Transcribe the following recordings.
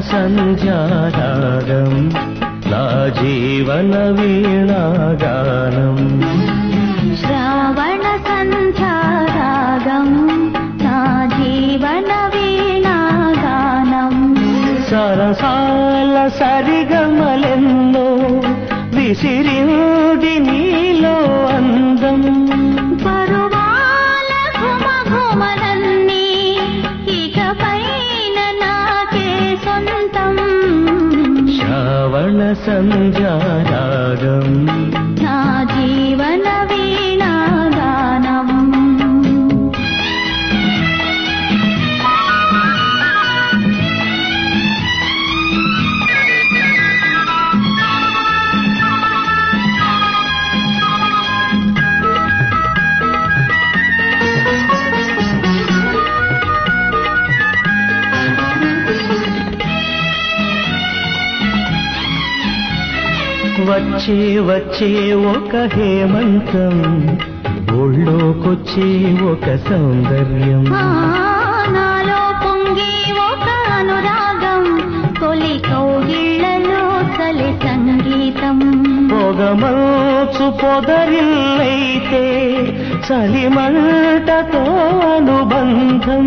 సంధ్యారాగం నా జీవన వీణాగానం శ్రావణ సంధ్యారాగం నా జీవన వీణాగానం సరసాల సరిగమలెన్నో విసిరింది నీలో అందం పరువాల ఘుమఘుమలన్నీ ఇకపైన నాకే సొంతం శ్రావణ సంధ్యారాగం నా జీవన వీణాగానం వచ్చే వచ్చే ఒక హేమంతం ఒళ్ళోకొచ్చే ఒక సౌందర్యం నాలో పొంగే ఒక అనురాగం తొలి కౌగిళ్లలో చలి సంగీతం పొగమోచు పొదరిల్లైతే చలిమంటతో అనుబంధం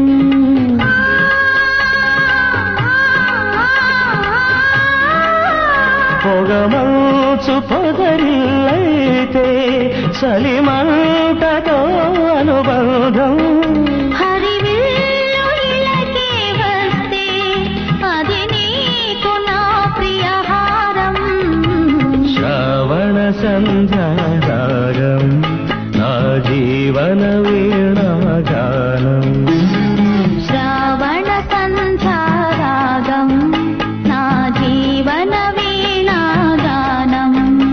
పొగమోచు పొదరిల్లైతే చలిమంటతో అనుబంధం హరివిల్లు ఇలకే వస్తే అది నీకు నా ప్రియహారం శ్రావణ సంధ్యారాగం నా జీవన వీణాగానం శ్రావణ సంధ్యారాగం నా జీవన వీణాగానం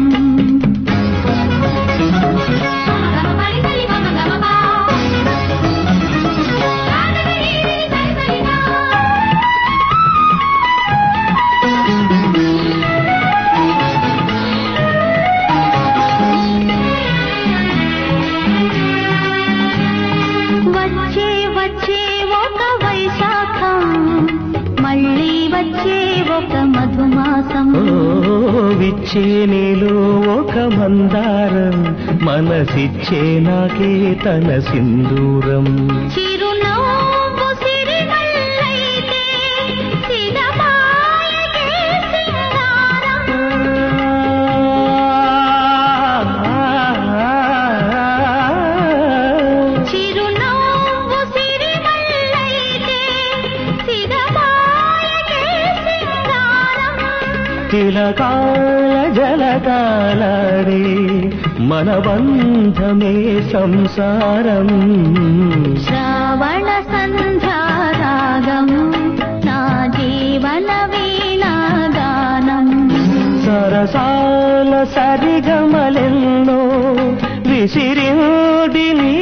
వచ్చే వచ్చే ఒక వైశాఖం మళ్ళీ వచ్చే ఒక మధుమాసం విచ్చే నీలో ఒక మందారం మనసిచ్చే నాకే తన సింధూరం చిరునవ్వు సిరిమల్లైతే సిరమాయకే సింగారం చిరునవ్వు సిరిమల్లైతే సిరమాయకే సింగారం తిలకాల జలకాలాడే మన బంధమే సంసారం శ్రావణ సంధ్యారాగం నా జీవన వీణాగానం సరసాల సరిగమలెన్నో విసిరింది నీ